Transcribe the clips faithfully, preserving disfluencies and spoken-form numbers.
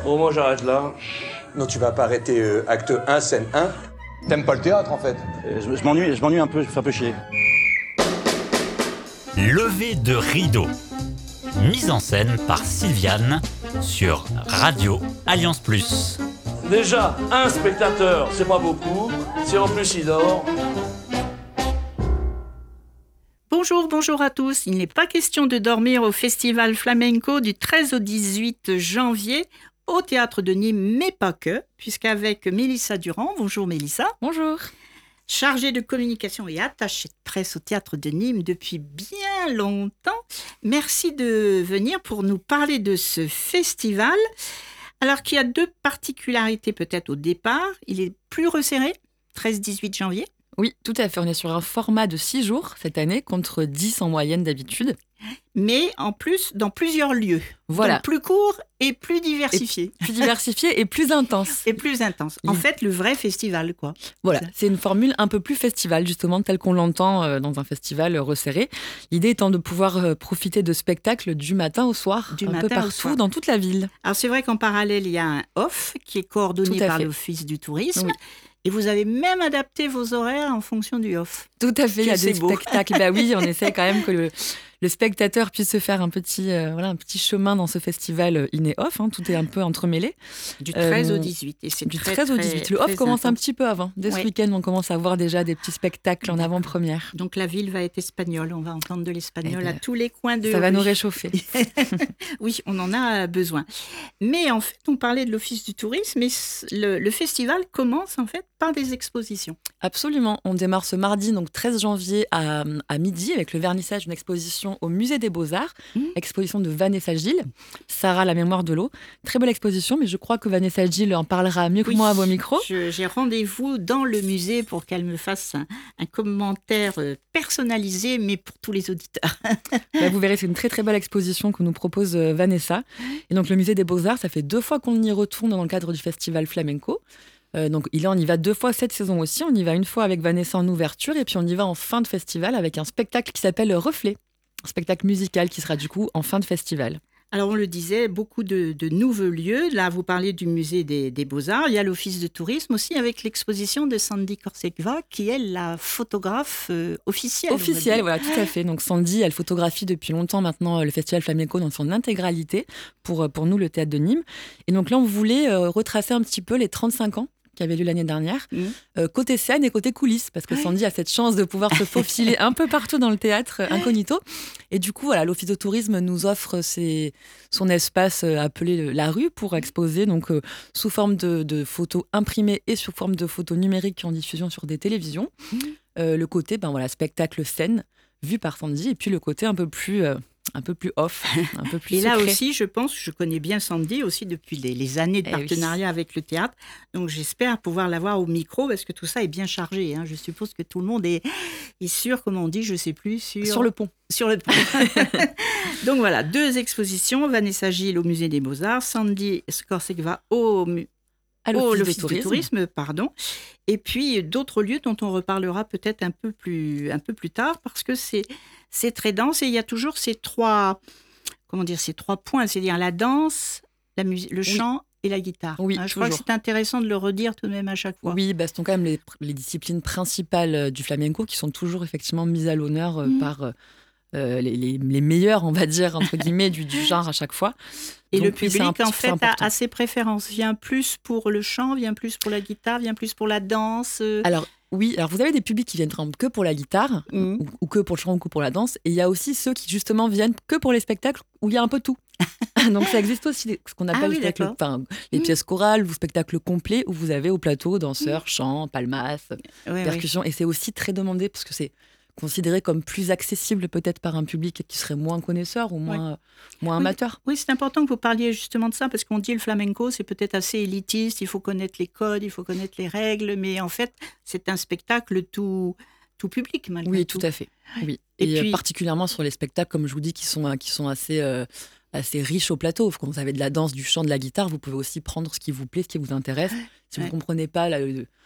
Bon, moi j'arrête là. Non, tu vas pas arrêter euh, acte un, scène un. T'aimes pas le théâtre, en fait. Euh, je, je m'ennuie, je m'ennuie un peu, je me fais un peu chier. Levé de rideau. Mise en scène par Sylviane sur Radio Alliance Plus. Déjà, un spectateur, c'est pas beaucoup. Si en plus il dort. Bonjour, bonjour à tous. Il n'est pas question de dormir au Festival Flamenco du treize au dix-huit janvier au Théâtre de Nîmes, mais pas que, puisqu'avec Mélissa Durand, bonjour Mélissa. Bonjour. Chargée de communication et attachée de presse au Théâtre de Nîmes depuis bien longtemps. Merci de venir pour nous parler de ce festival. Alors qu'il y a deux particularités peut-être au départ. Il est plus resserré, treize dix-huit janvier. Oui, tout à fait. On est sur un format de six jours cette année, contre dix en moyenne d'habitude. Mais en plus, dans plusieurs lieux. Voilà. Donc plus court et plus diversifié. Et plus diversifié et plus intense. Et plus intense. En fait, le vrai festival, quoi. Voilà, c'est une formule un peu plus festival, justement, telle qu'on l'entend dans un festival resserré. L'idée étant de pouvoir profiter de spectacles du matin au soir, du un matin peu partout soir. Dans toute la ville. Alors c'est vrai qu'en parallèle, il y a un off qui est coordonné par fait. l'Office du tourisme. Oui. Et vous avez même adapté vos horaires en fonction du off. Tout à fait, il y a des beau. spectacles. Bah oui, on essaie quand même que le, le spectateur puisse se faire un petit, euh, voilà, un petit chemin dans ce festival in et off. Hein, tout est un peu entremêlé. Du treize euh, au dix-huit. Et c'est du très, treize au très, dix-huit. Le off très commence intense. un petit peu avant. Dès Oui. ce week-end, on commence à voir déjà des petits spectacles en avant-première. Donc la ville va être espagnole. On va entendre de l'espagnol Eh ben, à tous les coins de Ça va rue. nous réchauffer. Oui, on en a besoin. Mais en fait, on parlait de l'Office du tourisme, et le, le festival commence en fait par des expositions. Absolument. On démarre ce mardi, donc treize janvier à, à midi, avec le vernissage d'une exposition au Musée des Beaux-Arts, mmh. exposition de Vanessa Gilles, Sarah, la mémoire de l'eau. Très belle exposition, mais je crois que Vanessa Gilles en parlera mieux oui, que moi à vos micros. Je, j'ai rendez-vous dans le musée pour qu'elle me fasse un, un commentaire personnalisé, mais pour tous les auditeurs. Bah, vous verrez, c'est une très très belle exposition que nous propose Vanessa. Et donc le Musée des Beaux-Arts, ça fait deux fois qu'on y retourne dans le cadre du festival Flamenco. Euh, donc là, on y va deux fois cette saison aussi. On y va une fois avec Vanessa en ouverture et puis on y va en fin de festival avec un spectacle qui s'appelle Reflet, un spectacle musical qui sera du coup en fin de festival. Alors, on le disait, beaucoup de, de nouveaux lieux. Là, vous parlez du musée des, des Beaux-Arts. Il y a l'Office de tourisme aussi avec l'exposition de Sandy Korsegva, qui est la photographe euh, officielle. Officielle, voilà, tout à fait. Donc Sandy, elle photographie depuis longtemps maintenant le Festival Flamenco dans son intégralité pour, pour nous, le Théâtre de Nîmes. Et donc là, on voulait euh, retracer un petit peu les trente-cinq ans qui avait lieu l'année dernière, mmh. euh, côté scène et côté coulisses, parce que Sandy a cette chance de pouvoir se faufiler un peu partout dans le théâtre euh, incognito. Et du coup, voilà, l'Office de tourisme nous offre ses, son espace euh, appelé La Rue pour exposer donc, euh, sous forme de, de photos imprimées et sous forme de photos numériques en diffusion sur des télévisions. Mmh. Euh, le côté, ben, voilà, spectacle scène, vu par Sandy, et puis le côté un peu plus... Euh, un peu plus off, un peu plus Et secret. là aussi, je pense, je connais bien Sandy aussi depuis les, les années de eh partenariat oui. avec le théâtre. Donc, j'espère pouvoir l'avoir au micro parce que tout ça est bien chargé. Hein. Je suppose que tout le monde est, est sur, comment on dit, je ne sais plus, sur... Sur le pont. Sur le pont. Donc, voilà, deux expositions. Vanessa Gilles au Musée des Beaux-Arts, Sandy Korsegva au musée. À l'Office, oh, l'office du tourisme. tourisme, pardon. Et puis d'autres lieux dont on reparlera peut-être un peu plus, un peu plus tard parce que c'est, c'est très dense et il y a toujours ces trois, comment dire, ces trois points, c'est-à-dire la danse, la musique, le chant oui. et la guitare. Oui, hein, je toujours. crois que c'est intéressant de le redire tout de même à chaque fois. Oui, bah, ce sont quand même les, les disciplines principales du flamenco qui sont toujours effectivement mises à l'honneur mmh. par euh, les, les, les meilleurs, on va dire, entre guillemets, du, du genre à chaque fois. Et donc, le public, oui, en fait, a, a ses préférences. Vient plus pour le chant, vient plus pour la guitare, vient plus pour la danse. Alors, oui, alors vous avez des publics qui viennent que pour la guitare, mmh. ou, ou que pour le chant, ou que pour la danse. Et il y a aussi ceux qui, justement, viennent que pour les spectacles où il y a un peu tout. Donc, ça existe aussi ce qu'on appelle ah, oui, le spectacle, enfin, les mmh. pièces chorales ou spectacles complets où vous avez au plateau danseurs, mmh. chant, palmas, oui, percussions. Oui. Et c'est aussi très demandé parce que c'est considéré comme plus accessible peut-être par un public qui serait moins connaisseur ou moins, oui. moins amateur. Oui, oui, c'est important que vous parliez justement de ça parce qu'on dit le flamenco, c'est peut-être assez élitiste, il faut connaître les codes, il faut connaître les règles, mais en fait, c'est un spectacle tout, tout public malgré oui, tout. Oui, tout à fait. Oui. Et, Et puis, particulièrement sur les spectacles, comme je vous dis, qui sont, qui sont assez... Euh, assez riche au plateau. Quand vous avez de la danse, du chant, de la guitare, vous pouvez aussi prendre ce qui vous plaît, ce qui vous intéresse. Si ouais. vous ne comprenez pas la, le,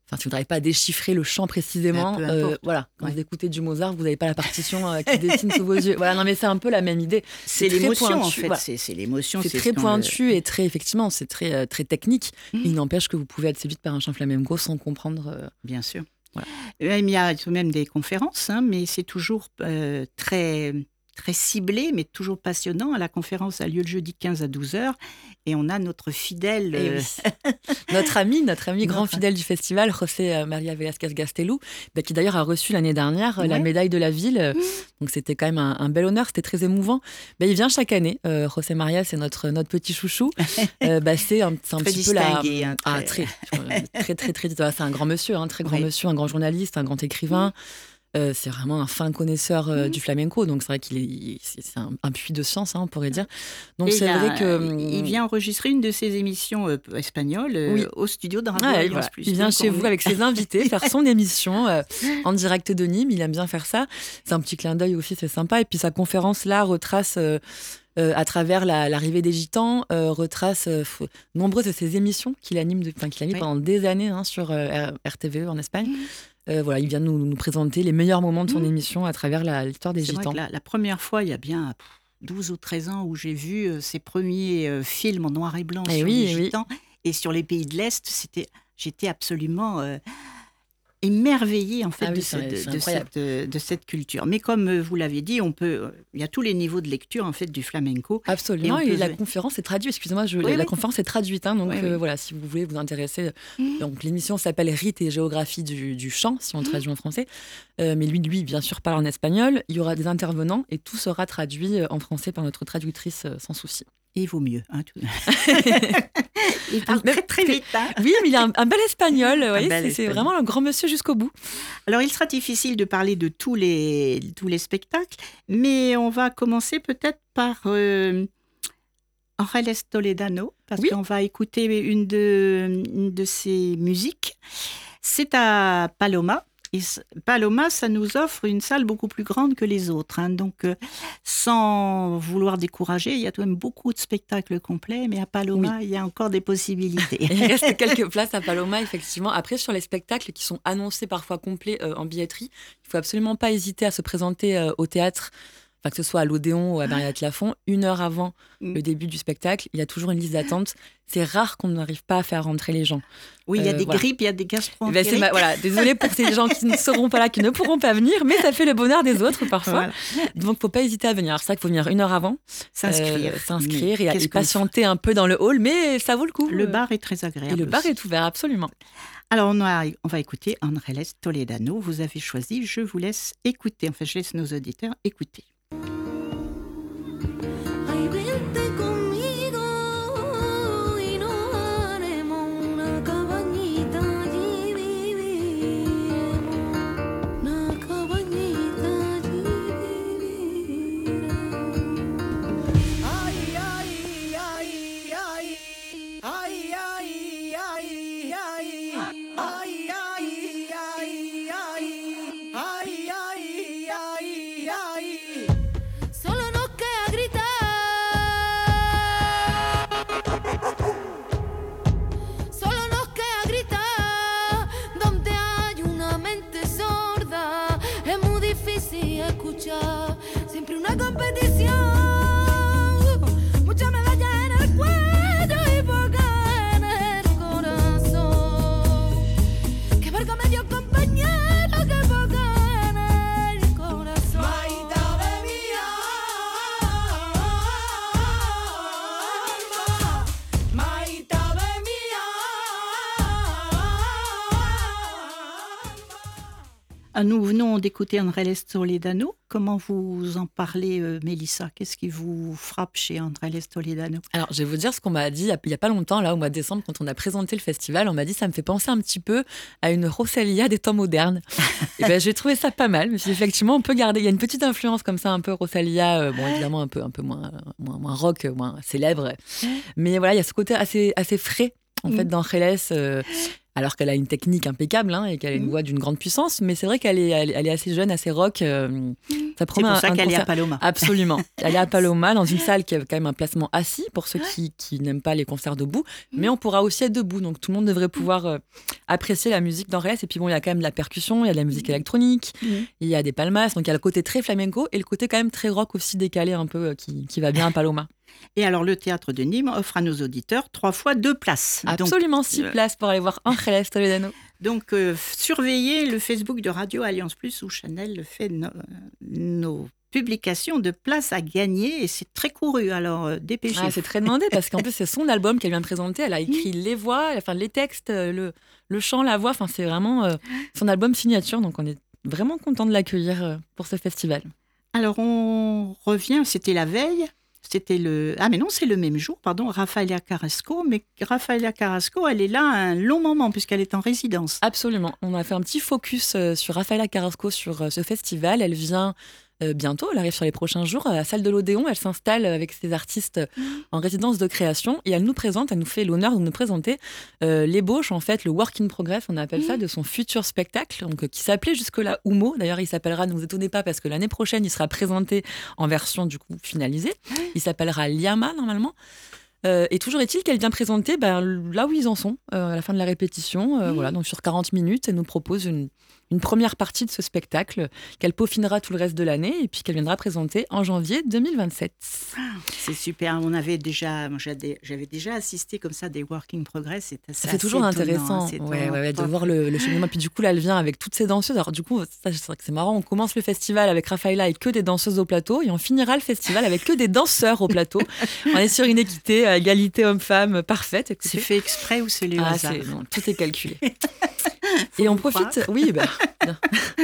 Enfin, si vous n'arrivez pas à déchiffrer le chant précisément, peu euh, importe. voilà, quand Ouais. vous écoutez du Mozart, vous n'avez pas la partition euh, qui dessine sous vos yeux. Voilà, non mais c'est un peu la même idée. C'est très l'émotion, en pointu, fait. voilà. C'est, c'est l'émotion. C'est ce très qu'on pointu et très, effectivement, c'est très, euh, très technique. Mmh. Il n'empêche que vous pouvez être séduite par un chant flamenco sans comprendre. euh, le- Bien sûr. Voilà. Euh, Il y a tout de même des conférences, hein, mais c'est toujours euh, très, très ciblé, mais toujours passionnant. La conférence a lieu le jeudi quinze à douze heures et on a notre fidèle... Eh euh, oui. Notre ami, notre ami grand Notre- fidèle du festival, José euh, Maria Velasquez Gastelou, bah, qui d'ailleurs a reçu l'année dernière euh, la Ouais. médaille de la ville. Euh, Donc c'était quand même un, un bel honneur, c'était très émouvant. Bah, il vient chaque année. Euh, José Maria, c'est notre, notre petit chouchou. Euh, bah, c'est un, c'est un Très petit peu la. distingué, hein, Ah, très- très, très, très, très, très- C'est un grand monsieur, un très grand Oui. monsieur, un grand journaliste, un grand écrivain. Euh, c'est vraiment un fin connaisseur euh, Mhm. du flamenco, donc c'est vrai qu'il est, il- c'est c'est un, un puits de science, hein, on pourrait dire. Donc et c'est il a- vrai que hum, Il vient enregistrer une de ses émissions euh, espagnoles euh, Oui. au studio de Radio Ouais, Alliance voilà. Plus. Il vient Donc, chez on vous est- avec ses invités faire son émission euh, en direct de Nîmes. Il aime bien faire ça. C'est un petit clin d'œil aussi, c'est sympa. Et puis sa conférence là retrace euh, euh, à travers la- l'arrivée des Gitans, euh, retrace euh, f- nombreuses de ses émissions qu'il anime, de- enfin, qu'il anime Oui. pendant des années hein, sur euh, R- RTVE en Espagne. Euh, voilà, il vient nous, nous présenter les meilleurs moments de son Mhm. émission à travers la- l'histoire des C'est vrai Gitans. que la, la première fois, il y a bien pff, douze ou treize ans, où j'ai vu euh, ses premiers euh, films en noir et blanc Eh sur oui, les eh oui. Gitans et sur les pays de l'Est, c'était, j'étais absolument euh, émerveillée en fait Ah oui, de, c'est- cette, de- c'est de incroyable. cette, euh, de cette culture. Mais comme euh, vous l'avez dit, on peut, euh, il y a tous les niveaux de lecture en fait du flamenco. Absolument, Et on et, peut la jouer. conférence est traduite. Excusez-moi, je, Oui, la oui. conférence est traduite, hein, donc Oui, euh, oui. voilà, si vous voulez vous intéresser. Mhm. Donc l'émission s'appelle Rite et géographie du, du chant, si on Mhm. traduit en français. Euh, mais lui, lui, bien sûr, parle en espagnol. Il y aura des intervenants et tout sera traduit euh, en français par notre traductrice euh, sans souci. Et il vaut mieux. Hein, tout... il parle Ah, même- très très vite. hein. Oui, mais il a un, un bel espagnol. vous voyez, bel c'est, c'est espagnol. vraiment un grand monsieur jusqu'au bout. Alors, il sera difficile de parler de tous les, tous les spectacles, mais on va commencer peut-être par euh, Ángeles Toledano, parce Oui. qu'on va écouter une de, une de ses musiques. C'est à Paloma. Et c- Paloma, ça nous offre une salle beaucoup plus grande que les autres. hein. Donc, euh, sans vouloir décourager, il y a tout de même beaucoup de spectacles complets, mais à Paloma, il y a encore des possibilités. Et il reste quelques places à Paloma, effectivement. Après, sur les spectacles qui sont annoncés parfois complets euh, en billetterie, il faut absolument pas hésiter à se présenter euh, au théâtre, enfin, que ce soit à l'Odéon ou à Mariette Lafont, une heure avant Mm. le début du spectacle. Il y a toujours une liste d'attente. C'est rare qu'on n'arrive pas à faire rentrer les gens. Oui, il y a Euh, des voilà. grippes, il y a des Eh ben, gastro-entérites. c'est ma- voilà, désolée pour ces gens qui ne seront pas là, qui ne pourront pas venir, mais ça fait le bonheur des autres parfois. Voilà. Donc, faut pas hésiter à venir. Alors, c'est vrai qu'il faut venir une heure avant, S'inscrire. euh, s'inscrire Mais et, qu'est-ce et qu'on patienter un peu dans le hall, mais ça vaut le coup. Le Euh, bar est très agréable. Et le bar aussi. est ouvert, absolument. Alors, on, a- on va écouter Ángeles Toledano. Vous avez choisi. Je vous laisse écouter. Enfin, je laisse nos auditeurs écouter. Ay, vente conmigo y nos haremos una cabañita allí viviremos, una cabañita allí viviremos. Ay, ay, ay, ay, ay, ay, ay, ay, ay, ay, ay, ay, ay, ay, ay, ay, ay. Solo nos queda gritar. Solo nos queda gritar. Donde hay una mente sorda, es muy difícil escuchar. Siempre una competición. Muchas medallas en el cuello y pocas en el corazón. Que verga me dio compañero, que poca en el corazón. Maita de mi alma, Maita de mi Ah, nous venons d'écouter Ángeles Toledano. Comment vous en parlez, euh, Mélissa? Qu'est-ce qui vous frappe chez Ángeles Toledano? Alors, je vais vous dire ce qu'on m'a dit il y a- il n'y a pas longtemps, là, au mois de décembre, quand on a présenté le festival. On m'a dit ça me fait penser un petit peu à une Rosalia des temps modernes. Et ben, j'ai trouvé ça pas mal. Je me suis dit, effectivement, on peut garder. Il y a une petite influence comme ça, un peu Rosalia, euh, bon, évidemment, un peu, un peu moins, moins, moins rock, moins célèbre. Mais voilà, il y a ce côté assez, assez frais, en Mm. fait, d'Ángeles. euh, alors qu'elle a une technique impeccable hein, et qu'elle a une Mmh. voix d'une grande puissance. Mais c'est vrai qu'elle est, elle, elle est assez jeune, assez rock. euh, ça C'est promet pour un, ça un qu'elle est à concert- Paloma. Absolument. Elle est à Paloma, dans une salle qui a quand même un placement assis pour ceux qui, qui n'aiment pas les concerts debout. Mais on pourra aussi être debout. Donc tout le monde devrait pouvoir euh, apprécier la musique d'Angeles. Et puis bon, il y a quand même de la percussion, il y a de la musique électronique, Mhm. il y a des palmas. Donc il y a le côté très flamenco et le côté quand même très rock aussi décalé un peu euh, qui, qui va bien à Paloma. Et alors, le théâtre de Nîmes offre à nos auditeurs trois fois deux places. Donc, Absolument six euh, places pour aller voir Angeles Toledano. donc euh, surveillez le Facebook de Radio Alliance Plus où Chanel fait no- nos publications de places à gagner et c'est très couru. Alors, euh, dépêchez-vous. Ah, c'est très demandé parce qu'en plus c'est son album qu'elle vient de présenter. Elle a écrit les voix, enfin les textes, euh, le, le chant, la voix. Enfin c'est vraiment euh, son album signature. Donc on est vraiment content de l'accueillir euh, pour ce festival. Alors, on revient, c'était la veille. C'était le... Ah, mais non, c'est le même jour, pardon, Rafaela Carrasco. Mais Rafaela Carrasco, elle est là un long moment puisqu'elle est en résidence. Absolument. On a fait un petit focus euh, sur Rafaela Carrasco sur euh, ce festival. Elle vient euh, bientôt, elle arrive sur les prochains jours à la salle de l'Odéon. Elle s'installe avec ses artistes euh, en résidence de création et elle nous présente, elle nous fait l'honneur de nous présenter euh, l'ébauche, en fait, le work in progress, on appelle ça, de son futur spectacle, donc, euh, qui s'appelait jusque-là Humo. D'ailleurs, il s'appellera, ne vous étonnez pas, parce que l'année prochaine, il sera présenté en version du coup finalisée. Il s'appellera Liama, normalement. Euh, et toujours est-il qu'elle vient présenter ben, là où ils en sont, euh, à la fin de la répétition. Euh, Voilà, donc sur quarante minutes, elle nous propose une, une première partie de ce spectacle qu'elle peaufinera tout le reste de l'année et puis qu'elle viendra présenter en janvier deux mille vingt-sept. C'est super. On avait déjà, moi, j'avais j'avais déjà assisté comme ça des working progress. C'est assez- C'est toujours assez étonnant, intéressant hein, c'est ouais, étonnant. ouais, ouais, de voir le, le cheminement. Puis du coup, là, elle vient avec toutes ces danseuses. Alors du coup, ça, c'est vrai que c'est marrant. On commence le festival avec Rafaela et que des danseuses au plateau et on finira le festival avec que des danseurs au plateau. On est sur une équité, euh, égalité homme-femme parfaite. Écoutez. C'est fait exprès ou c'est le Ah, hasard c'est- non, tout est calculé. Et on vous profite, oui, bah, bien.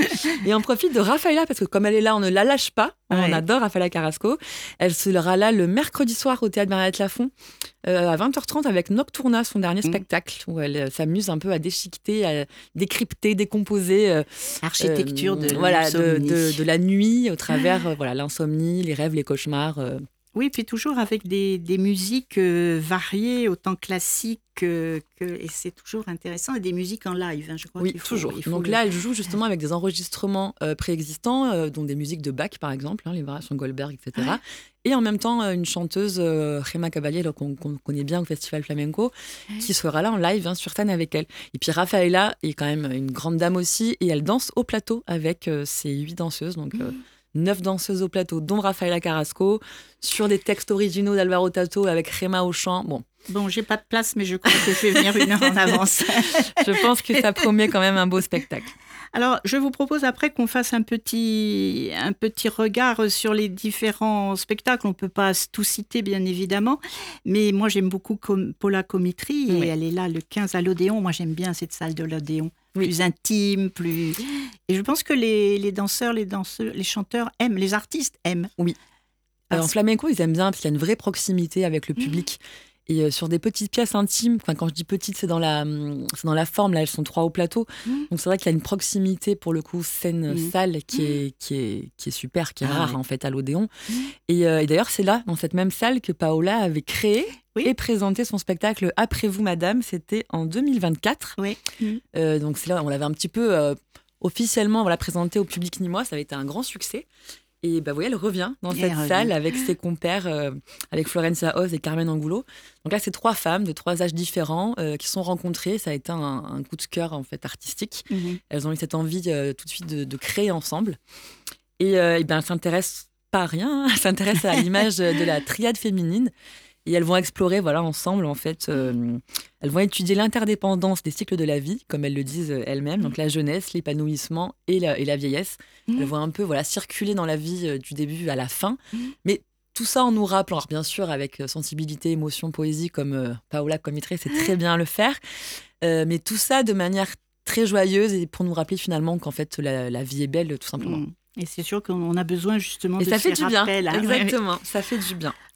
Et on profite de Rafaela parce que comme elle est là, on ne la lâche pas. On Ouais. adore Rafaela Carrasco. Elle sera là le mercredi soir au théâtre Mariette Lafont euh, à vingt heures trente avec Nocturna, son dernier Mm. spectacle où elle euh, s'amuse un peu à déchiqueter, à décrypter, décomposer euh, Architecture de euh, voilà de, l'insomnie. de, de la nuit au travers euh, voilà l'insomnie, les rêves, les cauchemars. euh. Oui, puis toujours avec des, des musiques euh, variées, autant classiques que, que- et c'est toujours intéressant, et des musiques en live, hein, je crois Oui, qu'il faut- toujours. il faut Donc le- là, elle joue justement avec des enregistrements euh, préexistants, euh, dont des musiques de Bach, par exemple, hein, les variations Goldberg, et cetera. Et en même temps, euh, une chanteuse, euh, Gemma Caballero, qu'on qu'on connaît bien au Festival Flamenco, qui sera là en live hein, sur scène avec elle. Et puis Rafaela est quand même une grande dame aussi, et elle danse au plateau avec euh, ses huit danseuses. Donc, euh, neuf danseuses au plateau, dont Rafaela Carrasco, sur des textes originaux d'Alvaro Tato avec Gemma au chant. Bon, Bon, j'ai pas de place, mais je crois que je vais venir une heure en avance. je pense que ça promet quand même un beau spectacle. Alors, je vous propose après qu'on fasse un petit, un petit regard sur les différents spectacles. On ne peut pas tout citer, bien évidemment, mais moi, j'aime beaucoup Com- Paula Comitry, et Oui. elle est là le quinze à l'Odéon. Moi, j'aime bien cette salle de l'Odéon, Oui. plus intime, plus... Et je pense que les, les danseurs, les danseurs, les chanteurs aiment, les artistes aiment. Oui. Parce- Alors, en flamenco, ils aiment bien parce qu'il y a une vraie proximité avec le public. Et euh, sur des petites pièces intimes, enfin, quand je dis petites, c'est dans la, hum, c'est dans la forme, là, elles sont trois au plateau. Donc c'est vrai qu'il y a une proximité, pour le coup, scène-salle qui est, qui, est, qui est super, qui est Ah rare ouais. en fait à l'Odéon. Et, euh, et d'ailleurs, c'est là, dans cette même salle, que Paola avait créé Oui. et présenté son spectacle Après vous, madame. C'était en deux mille vingt-quatre. Oui. Euh, donc c'est là, on l'avait un petit peu euh, officiellement voilà, présenté au public nîmois. Ça avait été un grand succès. Et bah, vous voyez, elle revient dans Elle cette revient. salle avec ses compères, euh, avec Florencia Oz et Carmen Angulo. Donc là, c'est trois femmes de trois âges différents euh, qui se sont rencontrées. Ça a été un, un coup de cœur en fait artistique. Mhm. Elles ont eu cette envie euh, tout de suite de, de créer ensemble. Et, euh, et ben, elles s'intéressent pas à rien. hein. Elles s'intéressent à l'image de la triade féminine. Et elles vont explorer, voilà, ensemble, en fait, euh, elles vont étudier l'interdépendance des cycles de la vie, comme elles le disent euh, elles-mêmes, donc la jeunesse, l'épanouissement et la, et la vieillesse. Elles vont un peu, voilà, circuler dans la vie euh, du début à la fin, mais tout ça en nous rappelant, alors bien sûr, avec euh, sensibilité, émotion, poésie, comme euh, Paola Comitry sait très bien le faire, euh, mais tout ça de manière très joyeuse et pour nous rappeler finalement qu'en fait, la, la vie est belle, tout simplement. Mm. Et c'est sûr qu'on a besoin justement Et de ça ces fait du bien, rappels. hein. exactement, ça fait du bien.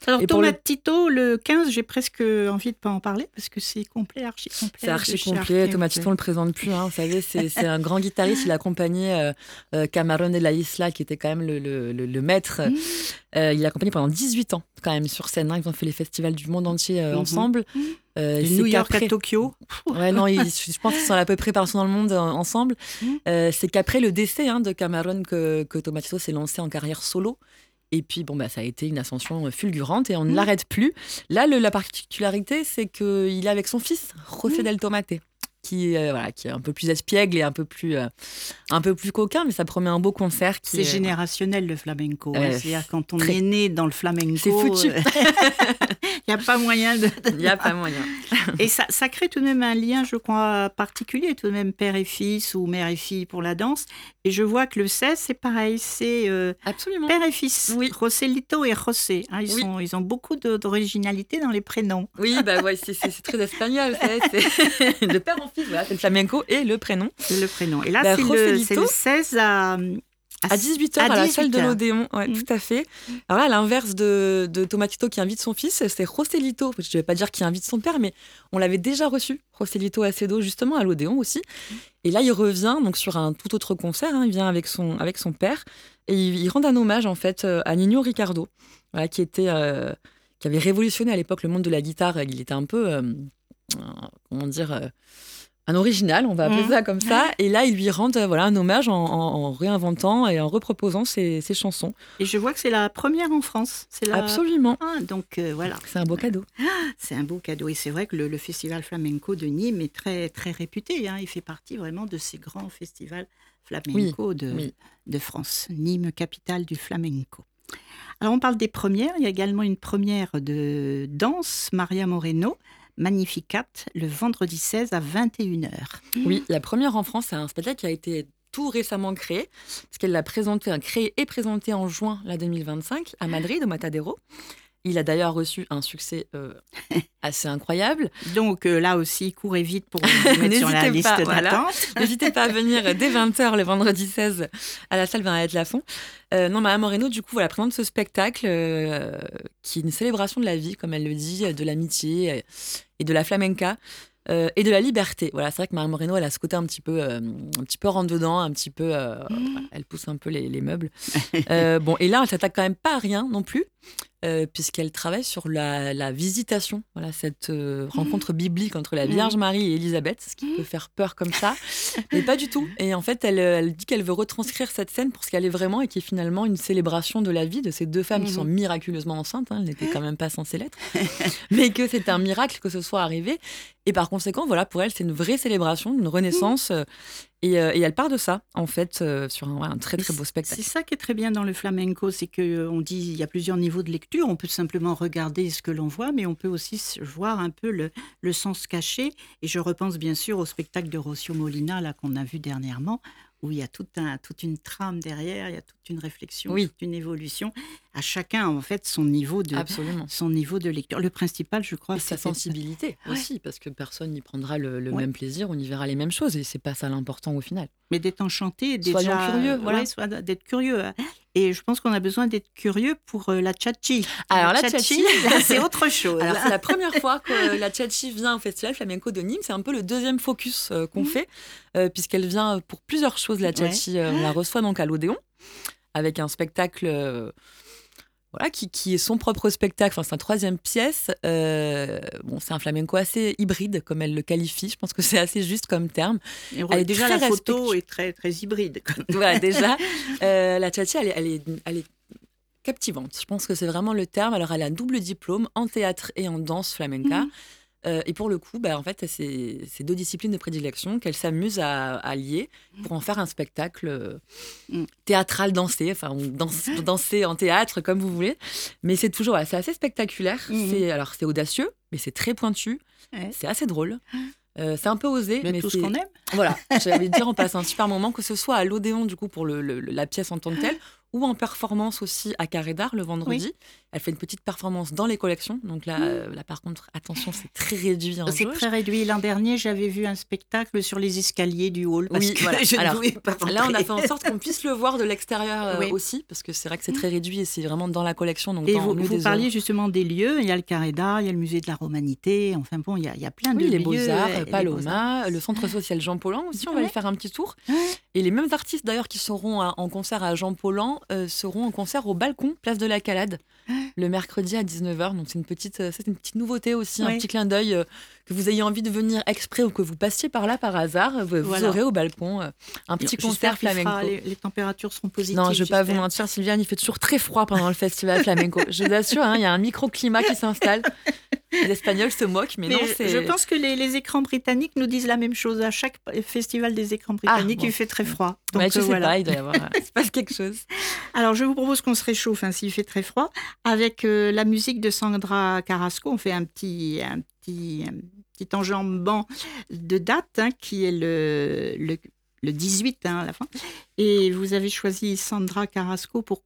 Alors, Et pour le- Tomatito, le quinze, j'ai presque envie de pas en parler parce que c'est complet, archi complet. C'est archi de chez complet. Archi Tomatito, on le présente plus. Hein, vous savez, c'est, c'est un grand guitariste. Il accompagnait euh, euh, Camarón de la Isla, qui était quand même le, le, le, le maître. Mmh. Euh, il l'a accompagné pendant dix-huit ans, quand même, sur scène. Hein. Ils ont fait les festivals du monde entier euh, Mhm. ensemble. Euh, De c'est New York qu'après- à Tokyo. Ouais, non, ils- je pense qu'ils sont à peu près partout dans le monde euh, ensemble. Mm. Euh, c'est qu'après le décès hein, de Camarón que, que Tomatito s'est lancé en carrière solo. Et puis, bon, bah, ça a été une ascension fulgurante et on ne Mm. l'arrête plus. Là, le- la particularité, c'est qu'il est avec son fils, José Mm. del Tomate, qui, euh, voilà, qui est un peu plus espiègle et un peu plus, euh, un peu plus coquin, mais ça promet un beau concert. Qui C'est est- générationnel le flamenco. hein. Euh, C'est-à-dire quand on très. est né dans le flamenco, C'est foutu. il n'y a pas moyen de. Il n'y a pas moyen. Et ça, ça crée tout de même un lien, je crois, particulier, tout de même père et fils ou mère et fille pour la danse. Et je vois que le seize, c'est pareil, c'est euh, Absolument. père et fils. Oui. Joselito et José. hein, ils, Oui. sont, ils ont beaucoup de- d'originalité dans les prénoms. Oui, bah ouais, c'est, c'est- c'est très espagnol. vous savez, C'est de père en fils, voilà, c'est le flamenco et le prénom. C'est le prénom. Et là, Bah, c'est, le, Joselito. c'est le seize à. À dix-huit heures, à, la salle de dix-huit heures. l'Odéon, ouais, Mm. tout à fait. Alors là, à l'inverse de, de Tomatito qui invite son fils, c'est Joselito. Je ne vais pas dire qu'il invite son père, mais on l'avait déjà reçu, Joselito Acedo, justement à l'Odéon aussi. Et là, il revient donc sur un tout autre concert. hein, il vient avec son, avec son père et il, il rend un hommage en fait euh, à Nino Ricardo, voilà, qui était, euh, qui avait révolutionné à l'époque le monde de la guitare. Il était un peu, euh, euh, comment dire. euh, un original, on va appeler Mmh. ça comme ça. Et là, ils lui rendent euh, voilà, un hommage en, en- en réinventant et en reproposant ses, ses chansons. Et je vois que c'est la première en France. C'est la... Absolument. Ah, donc euh, voilà, C'est un beau cadeau. c'est un beau cadeau. Et c'est vrai que le, le festival flamenco de Nîmes est très, très réputé. hein. Il fait partie vraiment de ces grands festivals flamenco de, oui. de France. Nîmes, capitale du flamenco. Alors on parle des premières. Il y a également une première de danse, Maria Moreno, Magnificat, le vendredi seize à vingt et une heures. Oui, la première en France, c'est un spectacle qui a été tout récemment créé, parce qu'elle l'a présenté, hein, créé et présenté en juin là, deux mille vingt-cinq à Madrid, au Matadero. Il a d'ailleurs reçu un succès euh, assez incroyable. Donc euh, là aussi, courez vite pour vous mettre sur la N'hésitez liste pas, voilà. d'attente. N'hésitez pas à venir dès vingt heures le vendredi seize à la salle Bernadette Lafont. Euh, non, Maria Moreno, du coup, voilà, présente ce spectacle euh, qui est une célébration de la vie, comme elle le dit, de l'amitié euh, et de la flamenca. Euh, et de la liberté. Voilà, c'est vrai que Maria Moreno, elle a ce côté un petit peu, euh, un petit peu rentre-dedans, un petit peu, euh, Mmh. elle pousse un peu les, les meubles. Euh, bon, et là, elle s'attaque quand même pas à rien non plus, euh, puisqu'elle travaille sur la, la visitation, voilà, cette euh, rencontre biblique entre la Vierge Marie et Élisabeth, ce qui peut faire peur comme ça, mais pas du tout. Et en fait, elle, elle dit qu'elle veut retranscrire cette scène pour ce qu'elle est vraiment et qui est finalement une célébration de la vie de ces deux femmes qui sont miraculeusement enceintes. Hein, elles n'étaient quand même pas censées l'être, mais que c'est un miracle que ce soit arrivé. Et par conséquent, voilà, pour elle, c'est une vraie célébration, une renaissance. euh, Et, euh, et elle part de ça, en fait, euh, sur un, ouais, un très, très beau spectacle. C'est ça qui est très bien dans le flamenco, c'est qu'on dit il y a plusieurs niveaux de lecture. On peut simplement regarder ce que l'on voit, mais on peut aussi s- voir un peu le, le sens caché. Et je repense bien sûr au spectacle de Rocio Molina là qu'on a vu dernièrement, où il y a tout un, toute une trame derrière, il y a toute une réflexion, Oui. toute une évolution. À chacun, en fait, son niveau de, Absolument. son niveau de lecture. Le principal, je crois, Et sa c'était- sensibilité Ouais. aussi, parce que personne n'y prendra le, le Ouais. même plaisir, on y verra les mêmes choses, et c'est pas ça l'important au final. Mais d'être enchanté, déjà, Soyons curieux, voilà. ouais, soit d'être curieux. Et je pense qu'on a besoin d'être curieux pour euh, la tchatchi. Alors, la tchatchi, là, c'est autre chose. Alors, c'est la première fois que euh, la Tchatchi vient au Festival Flamenco de Nîmes. C'est un peu le deuxième focus euh, qu'on fait, euh, puisqu'elle vient pour plusieurs choses. La Tchatchi, euh, on la reçoit donc à l'Odéon, avec un spectacle euh, voilà, qui, qui est son propre spectacle. Enfin, c'est sa troisième pièce. Euh, bon, c'est un flamenco assez hybride, comme elle le qualifie. Je pense que c'est assez juste comme terme. Et elle est déjà, très la photo respectueuse. est très, très hybride. quoi. Voilà, déjà, euh, la Tchatchi, elle est, elle, est, elle est captivante. Je pense que c'est vraiment le terme. Alors, elle a un double diplôme en théâtre et en danse flamenca. Mhm. Euh, et pour le coup, bah, en fait, c'est c'est deux disciplines de prédilection qu'elle s'amuse à, à lier pour en faire un spectacle euh, Mm. théâtral dansé, enfin, on danse, danser en théâtre, comme vous voulez. Mais c'est toujours, ouais, c'est assez spectaculaire. Mhm. C'est, alors, c'est audacieux, mais c'est très pointu. Ouais. C'est assez drôle. Euh, c'est un peu osé, Mais mais tout ce c'est- qu'on aime. voilà, j'allais dire, on passe un super moment, que ce soit à l'Odéon, du coup, pour le, le- la pièce en tant que telle, ou en performance aussi à Carré d'Art le vendredi. Oui. Elle fait une petite performance dans les collections. Donc là, mmh. là par contre, attention, c'est très réduit en C'est jauge. très réduit. L'an dernier, j'avais vu un spectacle sur les escaliers du hall. Parce oui, que voilà. je Alors, ne pouvais pas rentrer. Là, on a fait en sorte qu'on puisse le voir de l'extérieur euh, oui. aussi, parce que c'est vrai que c'est très réduit et c'est vraiment dans la collection. Donc et dans vous, le vous des parliez œuvres. justement des lieux. Il y a le Carré d'Art, il y a le musée de la Romanité. Enfin bon, il y a, il y a plein oui, de les lieux. Beaux-Arts, les Paloma, Beaux-Arts. le centre social Jean Paulhan aussi, on va ouais. y faire un petit tour. Ouais. Et les mêmes artistes d'ailleurs qui seront à, en concert à Jean Paulhan euh, seront en concert au balcon, place de la Calade, le mercredi à dix-neuf heures. Donc c'est une petite, euh, c'est une petite nouveauté aussi, ouais. un petit clin d'œil. Euh, que vous ayez envie de venir exprès ou que vous passiez par là par hasard, vous voilà. aurez au balcon euh, un petit concert flamenco. Fera, les, les températures seront positives. Non, je ne vais pas j'espère. vous mentir, Sylviane, il fait toujours très froid pendant le festival flamenco. Je vous assure, il hein, y a un microclimat qui s'installe. Les Espagnols se moquent, mais, mais non, c'est... Je pense que les, les écrans britanniques nous disent la même chose à chaque festival des écrans britanniques. Ah, bon. Il fait très froid. Donc, ouais, je euh, sais voilà. pas, il doit y avoir... il se passe quelque chose. Alors, je vous propose qu'on se réchauffe, hein, s'il fait très froid, avec euh, la musique de Sandra Carrasco. On fait un petit... Un petit un petit enjambement de date, hein, qui est le, le, le dix-huit, hein, à la fin. Et vous avez choisi Sandra Carrasco, pourquoi ?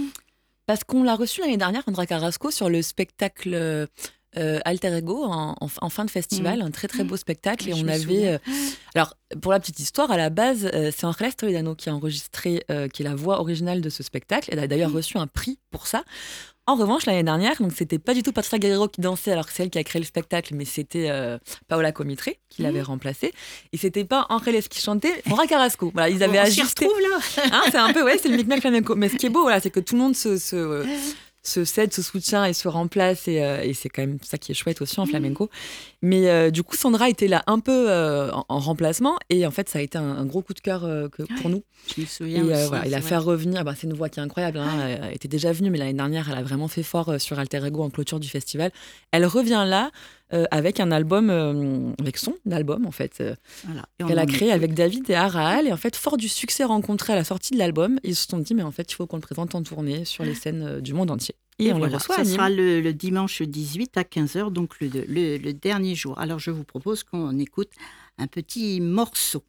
Parce qu'on l'a reçue l'année dernière, Sandra Carrasco, sur le spectacle euh, Alter Ego, en, en, en fin de festival, mmh. un très très beau spectacle. Mmh. Et Je on avait... Euh, alors, pour la petite histoire, à la base, euh, c'est Ángeles Toledano qui a enregistré, euh, qui est la voix originale de ce spectacle. Elle a d'ailleurs mmh. reçu un prix pour ça. En revanche, l'année dernière, donc c'était pas du tout Patricia Guerrero qui dansait, alors que c'est elle qui a créé le spectacle, mais c'était euh, Paola Comitre qui l'avait mmh. remplacée. Et c'était pas Ángeles qui chantait, Sandra Carrasco. Voilà, ils avaient on ajusté. s'y retrouve là. Hein, c'est un peu, ouais, c'est le micmac flamenco. Mais ce qui est beau, voilà, c'est que tout le monde se, se, euh, se cède, se soutient et se remplace. Et, euh, et c'est quand même ça qui est chouette aussi en flamenco. Mais euh, du coup, Sandra était là un peu euh, en, en remplacement. Et en fait, ça a été un, un gros coup de cœur euh, que, pour nous. Je me souviens et, aussi. Euh, voilà, il a fait revenir, bah, c'est une voix qui est incroyable. Hein, elle était déjà venue, mais l'année dernière, elle a vraiment fait fort euh, sur Alter Ego en clôture du festival. Elle revient là euh, avec un album, euh, avec son album en fait, euh, voilà. qu'elle a créé avec David et Araal. Et en fait, fort du succès rencontré à la sortie de l'album, ils se sont dit, mais en fait, il faut qu'on le présente en tournée sur les scènes euh, du monde entier. Et, et on voilà, le reçoit. Ça sera le, le dimanche dix-huit à quinze heures, donc le, le, le dernier jour. Alors, je vous propose qu'on écoute un petit morceau.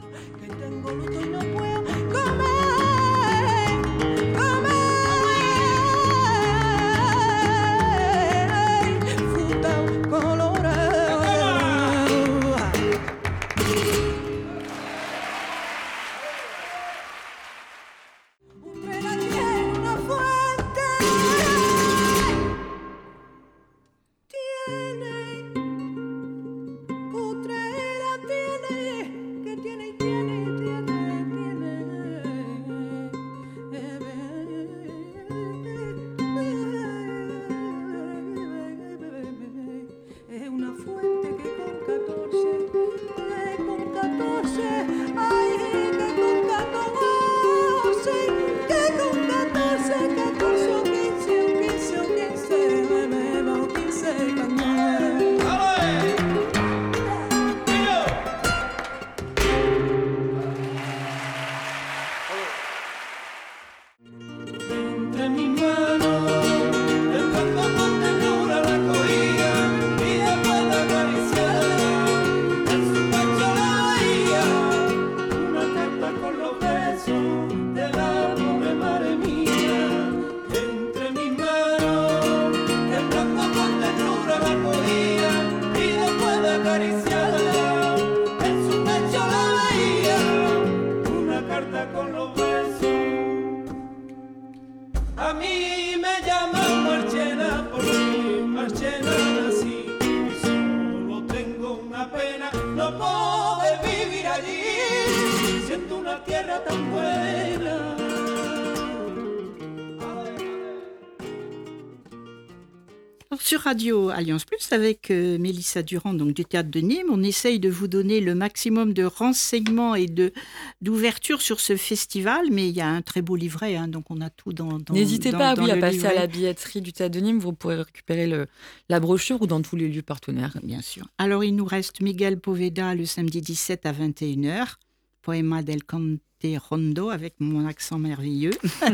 Sur Radio Alliance Plus, avec euh, Mélissa Durand, donc du Théâtre de Nîmes, on essaye de vous donner le maximum de renseignements et de, d'ouverture sur ce festival, mais il y a un très beau livret, hein, donc on a tout dans, dans N'hésitez dans, pas dans oui, à le passer livret. à la billetterie du Théâtre de Nîmes, vous pourrez récupérer le, la brochure ou dans tous les lieux partenaires. Bien sûr. Alors il nous reste Miguel Poveda le samedi dix-sept à vingt et une heures, Poema del Cante Rondo avec mon accent merveilleux.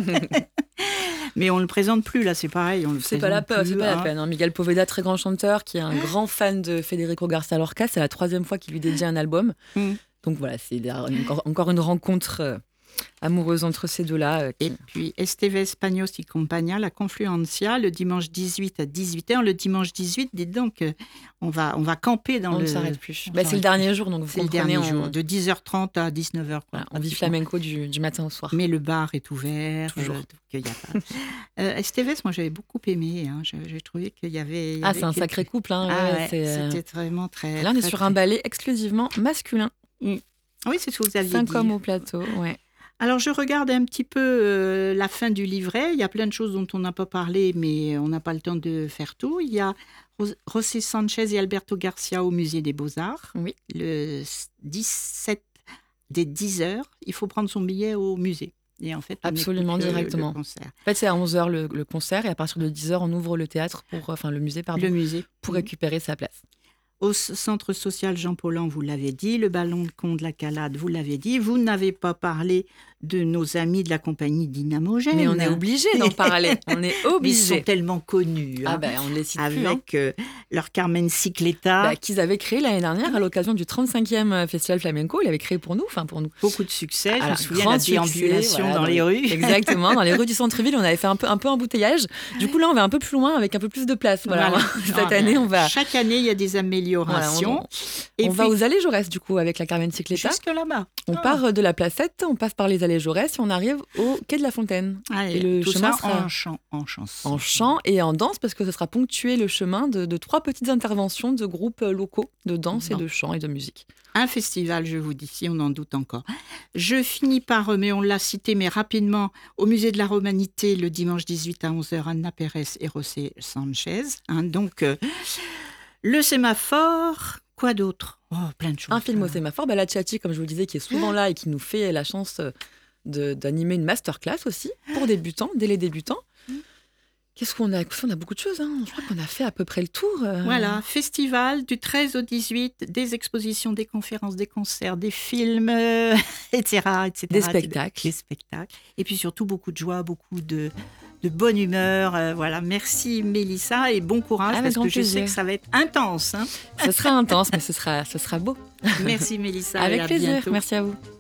Mais on ne le présente plus, là, c'est pareil. On le c'est pas la, plus, c'est pas hein. la peine. Hein. Miguel Poveda, très grand chanteur, qui est un grand fan de Federico Garcia Lorca. C'est la troisième fois qu'il lui dédie un album. Mm. Donc voilà, c'est encore, encore une rencontre amoureuse entre ces deux-là. euh, qui- Et puis Esteves Paños y Compañía, la Confluencia, le dimanche dix-huit à dix-huit heures. Le dimanche dix-huit, dites donc, euh, on va, on va camper dans on le... ne s'arrête plus. on Bah, c'est s'arrête le dernier jour, donc vous C'est le comprenez, dernier on, jour, de dix heures trente à dix-neuf heures. Quoi, voilà, on vit pratiquement. flamenco du, du matin au soir. Mais le bar est ouvert. Toujours. euh, donc il y a pas... euh, Esteves, moi j'avais beaucoup aimé. Hein, j'ai, j'ai trouvé qu'il y avait. il y Ah, avait c'est un quelque- sacré couple. Hein, Ah ouais, ouais, c'est, euh, C'était vraiment très. Là, on est très, sur très- un ballet exclusivement masculin. Oui, c'est ce que vous aviez Cinq dit. hommes au plateau. Ouais. Alors, je regarde un petit peu euh, la fin du livret. Il y a plein de choses dont on n'a pas parlé, mais on n'a pas le temps de faire tout. Il y a Ros- José Sanchez et Alberto Garcia au Musée des Beaux-Arts. Oui. Le dix-sept dès dix heures, il faut prendre son billet au musée. Et en fait, on Absolument, écoute le- directement. le concert. En fait, c'est à onze heures le, le concert et à partir de dix heures, on ouvre le théâtre, pour, enfin le musée, pardon, Le musée. pour récupérer sa place. Au c- centre social Jean Paulhan, vous l'avez dit. Le ballon de con de la Calade, vous l'avez dit. Vous n'avez pas parlé de nos amis de la compagnie Dynamogène. Mais on est obligé d'en parler. On est Mais ils sont obligé. tellement connus. Ah hein, ben, on ne les cite plus. hein. avec euh, leur Carmen Cicletta. Bah, qu'ils avaient créé l'année dernière à l'occasion du trente-cinquième Festival Flamenco. Il avait créé pour nous, enfin pour nous. Beaucoup de succès. Je Alors, me souviens grand la succès, déambulation voilà, dans les rues. Exactement, dans les rues du centre-ville, on avait fait un peu un peu embouteillage. Du coup là, on va un peu plus loin avec un peu plus de place. Voilà. Voilà. Cette Ah, année, on va Chaque année, il y a des améliorations. voilà, Et on, on va puis, aux allées Jaurès du coup avec la Carmen Cicletta. jusque là-bas. On Ah. part de la placette, on passe par les allées Jaurès et on arrive au quai de la Fontaine. Allez, Et le tout chemin ça sera en chant, en chanson. en chant et en danse parce que ce sera ponctué le chemin de, de trois petites interventions de groupes locaux de danse et Non. de chant et de musique. Un festival, je vous dis, si on en doute encore. Je finis par, euh, mais on l'a cité, mais rapidement, au Musée de la Romanité, le dimanche dix-huit à onze heures, Anna Pérez et José Sanchez. Hein, donc, euh, le sémaphore, quoi d'autre? Oh, plein de choses. Un film au hein. sémaphore, bah, la Tchati, comme je vous le disais, qui est souvent là et qui nous fait la chance de- d'animer une masterclass aussi pour débutants, dès les débutants. Qu'est-ce qu'on a écoutez, on a beaucoup de choses. Hein. Je crois qu'on a fait à peu près le tour. euh. Voilà, festival du treize au dix-huit, des expositions, des conférences, des concerts, des films, euh, et cetera, et cetera. Des spectacles. Des spectacles. Et puis surtout beaucoup de joie, beaucoup de, de bonne humeur. euh, voilà, merci Mélissa et bon courage Avec parce grand que je sais plaisir. que ça va être intense. hein. Ce sera intense, mais ce sera, ce sera beau. Merci Mélissa. et Avec à plaisir. bientôt. Merci à vous.